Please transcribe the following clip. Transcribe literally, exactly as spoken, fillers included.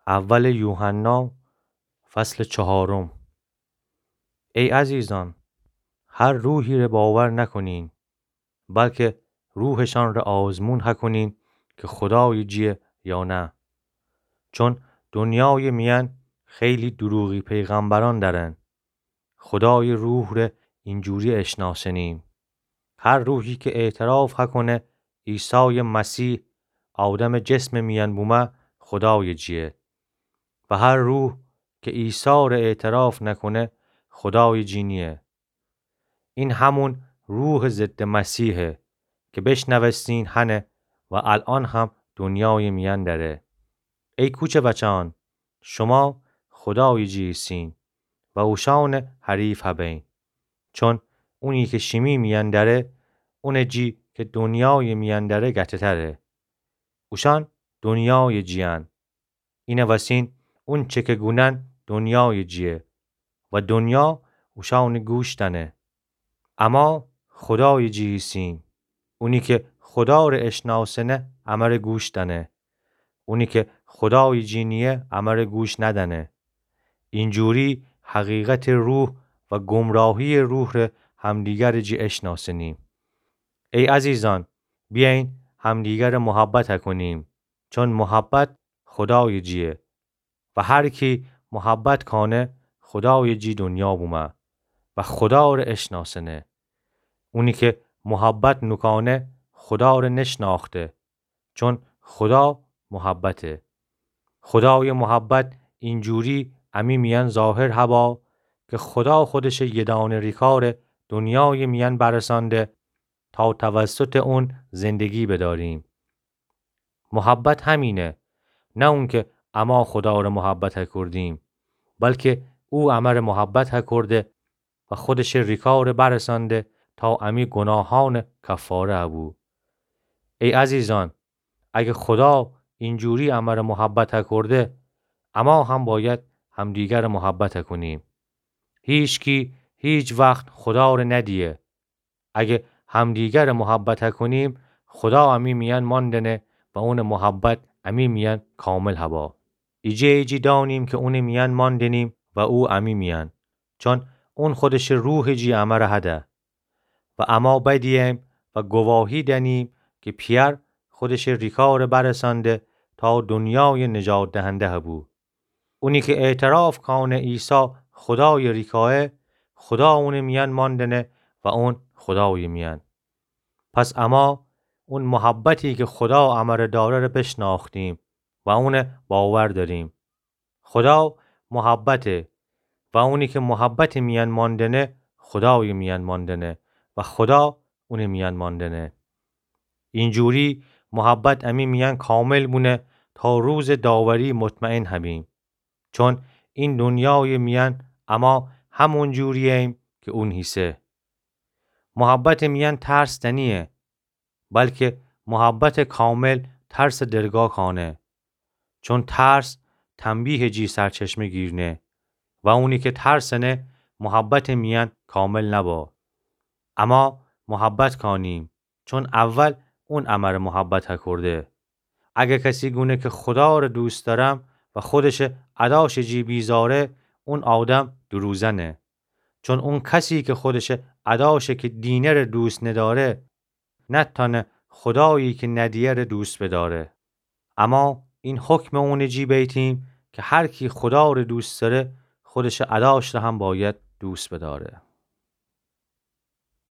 اول یوحنا فصل چهارم. ای عزیزان، هر روحی را باور نکنین، بلکه روحشان را آزمون کنین که خدای جیه یا نه. چون دنیای میان خیلی دروغی پیغمبران دارن. خدای روح را اینجوری اشناسنیم. هر روحی که اعتراف کنه عیسی مسیح آدم جسم میان بومه خدای جیه، و هر روح که عیسی را اعتراف نکنه خدای جینیه. این همون روح ضد مسیحه که بشنوستین هنه و الان هم دنیای میان داره. ای کوچه بچان، شما خدای جیسین و اوشان حریف هبین. چون اونی که شیمی میان داره اون جی که دنیای میان داره گته تره. اوشان دنیای جیان. اینه وسین اون چه که گونن دنیای جیه و دنیا اوشان گوشتنه. اما خدای جیسین، اونی که خدا رو اشناسنه امر گوشتنه. اونی که خدای جینیه امر گوش ندنه. اینجوری حقیقت روح و گمراهی روح رو همدیگر جی اشناسنیم. ای عزیزان، بیاین همدیگر محبت کنیم، چون محبت خدای جیه و هر کی محبت کنه خدای جی دنیا بومه و خدا رو اشناسنه. اونی که محبت نکنه خدا رو نشناخته، چون خدا محبته. خدای محبت اینجوری امی میان ظاهر هوا که خدا خودش یه دانه ریکار دنیای میان برسانده تا توسط اون زندگی بداریم. محبت همینه، نه اون که اما خدا رو محبت کردیم، بلکه او امر محبت کرده و خودش ریکار برسانده تا امی گناهان کفاره ابو. ای عزیزان، اگه خدا اینجوری امر محبت کرده، اما هم باید همدیگر محبت کنیم. هیچ کی هیچ وقت خدا رو ندیه. اگه همدیگر محبت کنیم خدا امی میان ماندنه و اون محبت امی میان کامل هوا. ایجی ایجی دانیم که اون میان ماندنیم و او امی میان، چون اون خودش روح جی امر هده. و اما بدیم و گواهی دنیم که پیر خودش ریکار برسانده تا دنیای نجات دهنده هبو. اونی که اعتراف کنه عیسی خدای ریکاه، خدا اون میان ماندنه و اون خدای میان. پس اما اون محبتی که خدا امر داره رو بشناختیم و اون باور داریم. خدا محبته و اونی که محبت میان ماندنه خدای میان ماندنه و خدا اون میان ماندنه. اینجوری محبت امی میان کامل مونه تا روز داوری مطمئن هبیم، چون این دنیای میان اما همون جوریم که اون حیثه. محبت میان ترس دنیه، بلکه محبت کامل ترس درگاه خانه، چون ترس تنبیه جی سرچشمه گیرنه و اونی که ترسنه محبت میان کامل نبا. اما محبت کنیم، چون اول اون امر محبت کرده. اگه کسی گونه که خدا رو دوست دارم و خودش عداش جی بیزاره، اون آدم دروزنه. چون اون کسی که خودش عداشه که دینه رو دوست نداره، نتانه خدایی که ندیه رو دوست بداره. اما این حکم اون جی بیتیم که هر کی خدا رو دوست داره خودش عداش رو هم باید دوست بداره.